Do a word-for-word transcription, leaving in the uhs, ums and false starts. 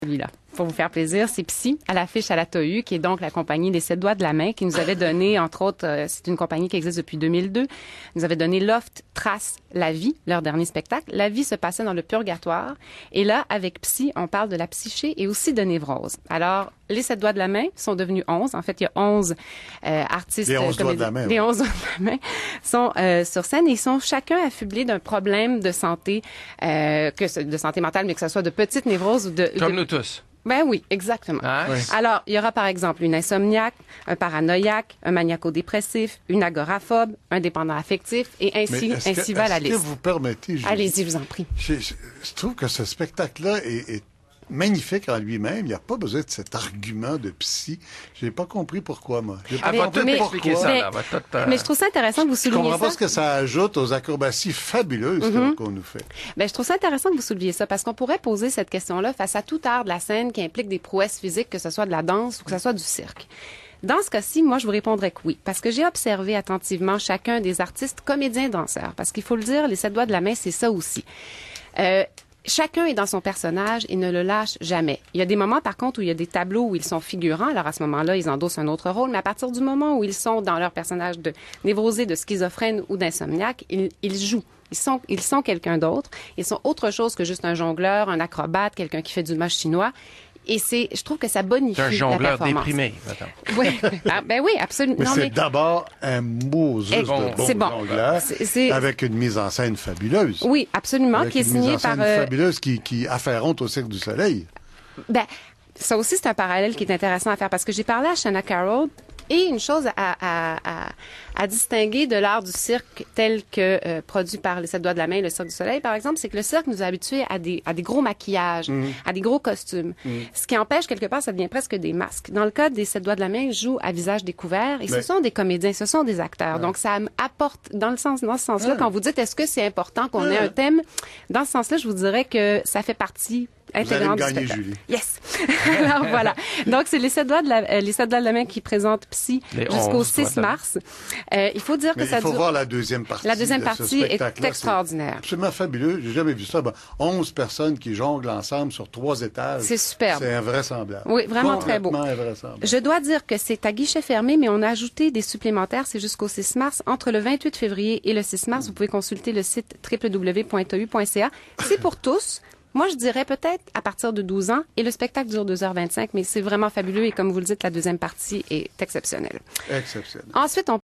Celui-là, pour vous faire plaisir, c'est Psy, à l'affiche à la T A U, qui est donc la compagnie des sept doigts de la main, qui nous avait donné, entre autres, euh, c'est une compagnie qui existe depuis deux mille deux, nous avait donné Loft, Trace, La Vie, leur dernier spectacle. La vie se passait dans le purgatoire. Et là, avec Psy, on parle de la psyché et aussi de névrose. Alors, les sept doigts de la main sont devenus onze. En fait, il y a onze euh, artistes. Les onze doigts de la main. Les oui. onze doigts de la main sont euh, sur scène et ils sont chacun affublés d'un problème de santé, euh, que ce- de santé mentale, mais que ce soit de petites névroses ou de... Comme de- nous tous. Ben oui, exactement. Hein? Oui. Alors, il y aura par exemple une insomniaque, un paranoïaque, un maniaco-dépressif, une agoraphobe, un dépendant affectif, et Mais ainsi, est-ce ainsi que, va la est-ce que liste. vous permettez, Julie? Allez-y, je vous en prie. Je, je- je trouve que ce spectacle-là est, est magnifique en lui-même. Il n'y a pas besoin de cet argument de psy. Je n'ai pas compris pourquoi, moi. J'ai pas Elle va compris tout mais- expliquer pourquoi. ça, Mais- là. Elle va tout, euh, Mais je trouve ça intéressant que vous Je souligniez comprends ça. pas ce que ça ajoute aux acrobaties fabuleuses qu'on- qu'on nous fait. Ben, je trouve ça intéressant que vous souleviez ça parce qu'on pourrait poser cette question-là face à tout art de la scène qui implique des prouesses physiques, que ce soit de la danse ou que ce soit du cirque. Dans ce cas-ci, moi, je vous répondrais que oui, parce que j'ai observé attentivement chacun des artistes comédiens-danseurs, parce qu'il faut le dire, les sept doigts de la main, c'est ça aussi. Euh, Chacun est dans son personnage et ne le lâche jamais. Il y a des moments, par contre, où il y a des tableaux où ils sont figurants. Alors, à ce moment-là, ils endossent un autre rôle. Mais à partir du moment où ils sont dans leur personnage de névrosé, de schizophrène ou d'insomniaque, ils, ils jouent. Ils sont, ils sont quelqu'un d'autre. Ils sont autre chose que juste un jongleur, un acrobate, quelqu'un qui fait du moche chinois. Et c'est, je trouve que ça bonifie C'est un la jongleur performance. déprimé, maintenant. Oui. Ah, ben oui, absolument. Mais Non, c'est mais d'abord un mot juste Eh, de bon c'est bon. jongleur, C'est- c'est- avec une mise en scène fabuleuse. oui, absolument, Avec qui est une mise signé en scène par. euh, fabuleuse qui, qui afférente au Cirque du Soleil. Ben, ça aussi, c'est un parallèle qui est intéressant à faire parce que j'ai parlé à Shanna Carroll et une chose à, à, à, à distinguer de l'art du cirque tel que euh, produit par les sept doigts de la main et le Cirque du Soleil, par exemple, c'est que le cirque nous a habitués à des, à des gros maquillages, à des gros costumes. Ce qui empêche, quelque part, ça devient presque des masques. Dans le cas des sept doigts de la main, ils jouent à visage découvert et Mais- ce sont des comédiens, ce sont des acteurs. Donc, ça m- apporte, dans le sens, dans ce sens-là, quand vous dites est-ce que c'est important qu'on ait un thème, dans ce sens-là, je vous dirais que ça fait partie Vous allez me intégrante du gagner, spectacle. Julie. Yes. Alors voilà. Donc c'est les sept doigts de la euh, les sept doigts de la main qui présentent Psy Les jusqu'au onze doigts six de la main. mars. Euh, il faut dire Mais que ça il faut dure. voir la deuxième partie. La deuxième de ce partie est spectacle-là. extraordinaire. C'est absolument fabuleux. J'ai jamais vu ça. Ben, onze personnes qui jonglent ensemble sur trois étages. C'est superbe. C'est invraisemblable. Oui, vraiment très beau. Complètement invraisemblable. Je dois dire que c'est à guichet fermé, mais on a ajouté des supplémentaires. C'est jusqu'au six mars. Entre le vingt-huit février et le six mars, vous pouvez consulter le site w w w point t a u point c a. C'est pour tous. Moi, je dirais peut-être à partir de douze ans. Et le spectacle dure deux heures vingt-cinq, mais c'est vraiment fabuleux. Et comme vous le dites, la deuxième partie est exceptionnelle. Exceptionnel. Ensuite, on